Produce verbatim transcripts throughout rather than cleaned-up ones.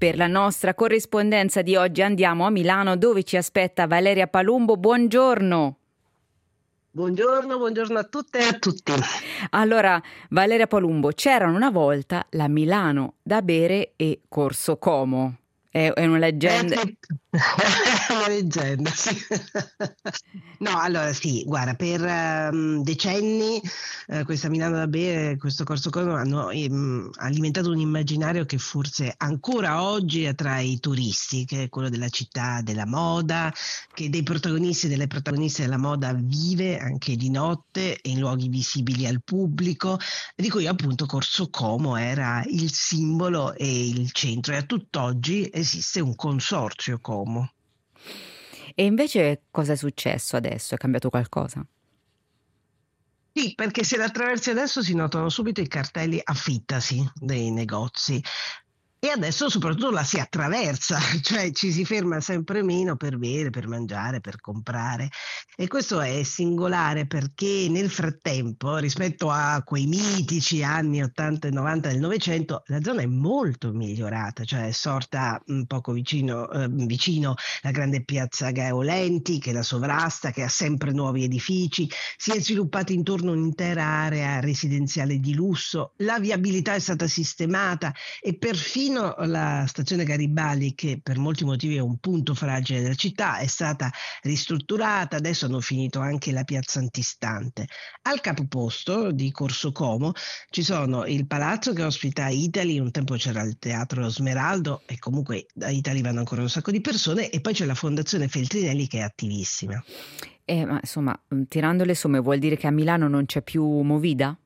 Per la nostra corrispondenza di oggi andiamo a Milano, dove ci aspetta Valeria Palumbo. Buongiorno. Buongiorno, buongiorno a tutte e a tutti. Allora, Valeria Palumbo, c'erano una volta la Milano da bere e Corso Como. È, è una leggenda. Eh, È una leggenda, sì. No, allora sì, guarda, per ehm, decenni eh, questa Milano da bere, questo Corso Como hanno ehm, alimentato un immaginario che forse ancora oggi è tra i turisti, che è quello della città della moda, che dei protagonisti e delle protagoniste della moda vive anche di notte e in luoghi visibili al pubblico, di cui appunto Corso Como era il simbolo e il centro, e a tutt'oggi esiste un consorzio Como. E invece cosa è successo adesso? È cambiato qualcosa? Sì, perché se la attraversi adesso si notano subito i cartelli affittasi dei negozi. E adesso soprattutto la si attraversa, cioè ci si ferma sempre meno per bere, per mangiare, per comprare. E questo è singolare perché nel frattempo, rispetto a quei mitici anni ottanta e novanta del Novecento, la zona è molto migliorata, cioè è sorta un poco vicino, eh, vicino la grande piazza Gaeolenti, che la sovrasta, che ha sempre nuovi edifici, si è sviluppata intorno un'intera area residenziale di lusso, la viabilità è stata sistemata e perfino la stazione Garibaldi, che per molti motivi è un punto fragile della città, è stata ristrutturata, adesso hanno finito anche la piazza antistante. Al capoposto di Corso Como ci sono il palazzo che ospita Italy, un tempo c'era il teatro Smeraldo e comunque a Italy vanno ancora un sacco di persone, e poi c'è la Fondazione Feltrinelli che è attivissima. Eh, ma insomma, tirando le somme, vuol dire che a Milano non c'è più movida?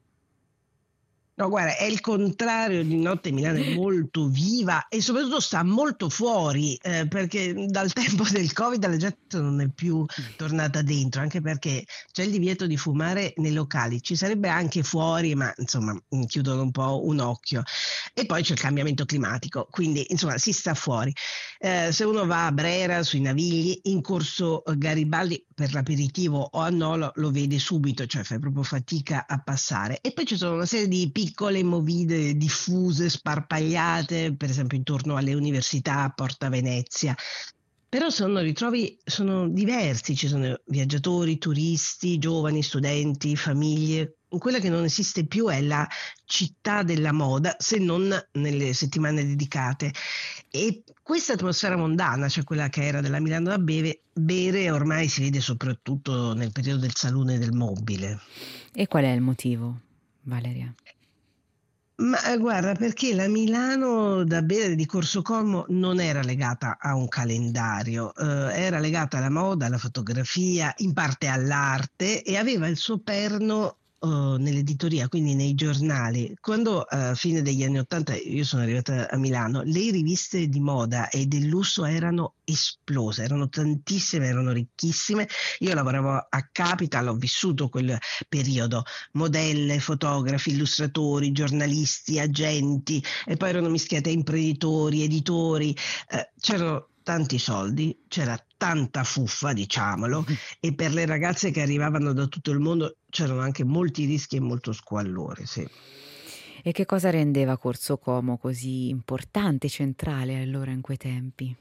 No, guarda, è il contrario, di notte Milano è molto viva e soprattutto sta molto fuori, eh, perché dal tempo del Covid la gente non è più tornata dentro, anche perché c'è il divieto di fumare nei locali, ci sarebbe anche fuori, ma insomma mh, chiudono un po' un occhio. E poi c'è il cambiamento climatico, quindi insomma si sta fuori. Eh, se uno va a Brera, sui Navigli, in Corso Garibaldi per l'aperitivo o a Nolo lo vede subito, cioè fai proprio fatica a passare. E poi ci sono una serie di piccole movide diffuse, sparpagliate, per esempio intorno alle università, a Porta Venezia. Però sono ritrovi, sono diversi, ci sono viaggiatori, turisti, giovani, studenti, famiglie. Quella che non esiste più è la città della moda, se non nelle settimane dedicate. E questa atmosfera mondana, cioè quella che era della Milano da bere, bere ormai si vede soprattutto nel periodo del salone del mobile. E qual è il motivo, Valeria? Ma eh, guarda, perché la Milano da bere di Corso Como non era legata a un calendario, eh, era legata alla moda, alla fotografia, in parte all'arte, e aveva il suo perno eh, nell'editoria, quindi nei giornali. Quando a fine degli anni Ottanta io sono arrivata a Milano, le riviste di moda e del lusso erano esplose, erano tantissime, erano ricchissime. Io lavoravo a Capital, ho vissuto quel periodo, modelle, fotografi, illustratori, giornalisti, agenti, e poi erano mischiati a imprenditori, editori, eh, c'erano tanti soldi, c'era tanta fuffa, diciamolo, e per le ragazze che arrivavano da tutto il mondo c'erano anche molti rischi e molto squallore, sì. E che cosa rendeva Corso Como così importante e centrale allora in quei tempi?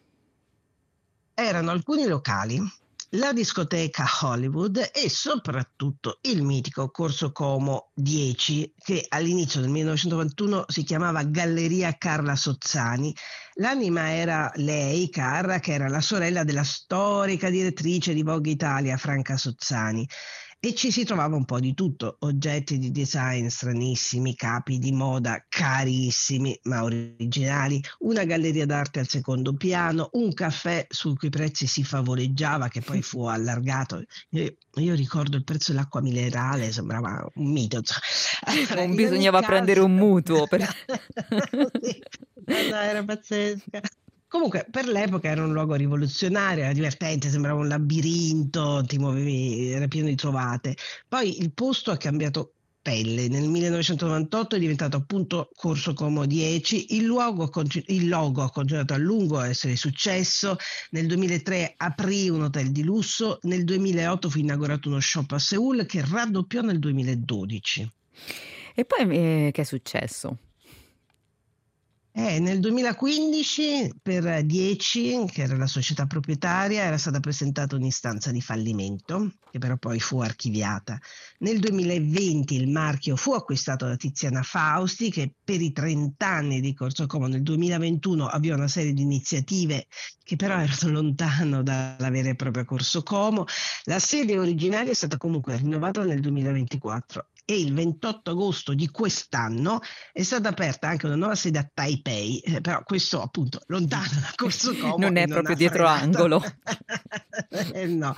Erano alcuni locali, la discoteca Hollywood e soprattutto il mitico Corso Como dieci, che all'inizio del millenovecentonovantuno si chiamava Galleria Carla Sozzani. L'anima era lei, Carra, che era la sorella della storica direttrice di Vogue Italia, Franca Sozzani. E ci si trovava un po' di tutto, oggetti di design stranissimi, capi di moda carissimi ma originali, una galleria d'arte al secondo piano, un caffè su cui i prezzi si favoleggiava, che poi fu allargato. Io, io ricordo il prezzo dell'acqua minerale, sembrava un mito. Allora, Non in ogni bisognava prendere caso... un mutuo per... Sì, no, no, era pazzesca. Comunque, per l'epoca era un luogo rivoluzionario, era divertente, sembrava un labirinto, ti muovevi, era pieno di trovate. Poi il posto ha cambiato pelle. Nel millenovecentonovantotto è diventato appunto Corso Como dieci. Il luogo ha conti- il logo ha continuato a lungo a essere successo. Nel duemilatré aprì un hotel di lusso. Nel duemilaotto fu inaugurato uno shop a Seoul che raddoppiò nel duemiladodici. E poi eh, che è successo? Eh, nel duemilaquindici per Dieci, che era la società proprietaria, era stata presentata un'istanza di fallimento, che però poi fu archiviata. Nel duemilaventi il marchio fu acquistato da Tiziana Fausti, che per i trenta anni di Corso Como nel duemilaventuno avviò una serie di iniziative che però erano lontano dalla vera e propria Corso Como. La sede originaria è stata comunque rinnovata nel duemilaventiquattro e il ventotto agosto di quest'anno è stata aperta anche una nuova sede a Taipei, eh, però questo appunto lontano da Corso Como Non e è non proprio ha dietro frenato. angolo. Eh, no.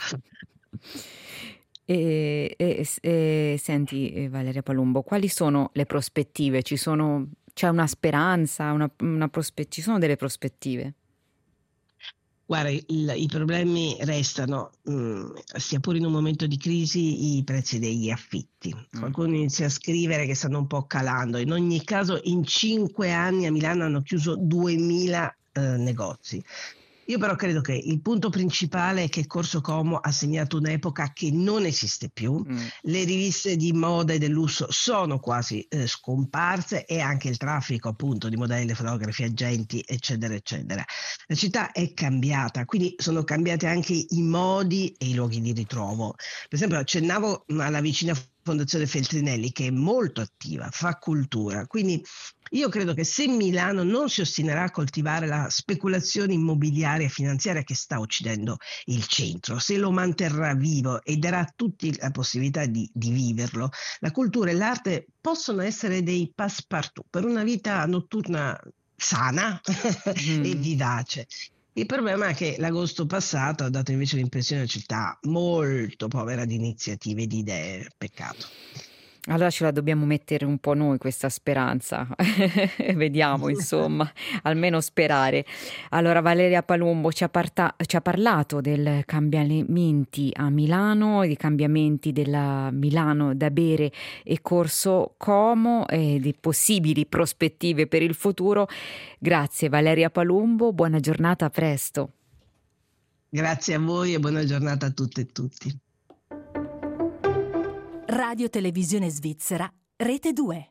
E, e- e senti, eh, Valeria Palumbo, quali sono le prospettive? Ci sono, c'è una speranza, una, una prospe- ci sono delle prospettive? Guarda, il- i problemi restano, mm, sia pure in un momento di crisi, i prezzi degli affitti. Mm. Qualcuno inizia a scrivere che stanno un po' calando. In ogni caso, in cinque anni a Milano hanno chiuso duemila eh, negozi. Io però credo che il punto principale è che Corso Como ha segnato un'epoca che non esiste più. Mm. Le riviste di moda e del lusso sono quasi eh, scomparse e anche il traffico appunto di modelli, fotografi, agenti, eccetera, eccetera. La città è cambiata, quindi sono cambiati anche i modi e i luoghi di ritrovo. Per esempio, accennavo alla vicina Fondazione Feltrinelli, che è molto attiva, fa cultura. Quindi io credo che se Milano non si ostinerà a coltivare la speculazione immobiliare e finanziaria che sta uccidendo il centro, se lo manterrà vivo e darà a tutti la possibilità di, di viverlo, la cultura e l'arte possono essere dei passepartout per una vita notturna sana e Mm. vivace. Il problema è che l'agosto passato ha dato invece l'impressione di una città molto povera di iniziative e di idee. Peccato. Allora ce la dobbiamo mettere un po' noi questa speranza. Vediamo, insomma, almeno sperare. Allora Valeria Palumbo ci ha, parta- ci ha parlato dei cambiamenti a Milano, dei cambiamenti della Milano da bere e Corso Como e di possibili prospettive per il futuro. Grazie Valeria Palumbo, buona giornata, a presto. Grazie a voi e buona giornata a tutte e tutti. Radio Televisione Svizzera, Rete due.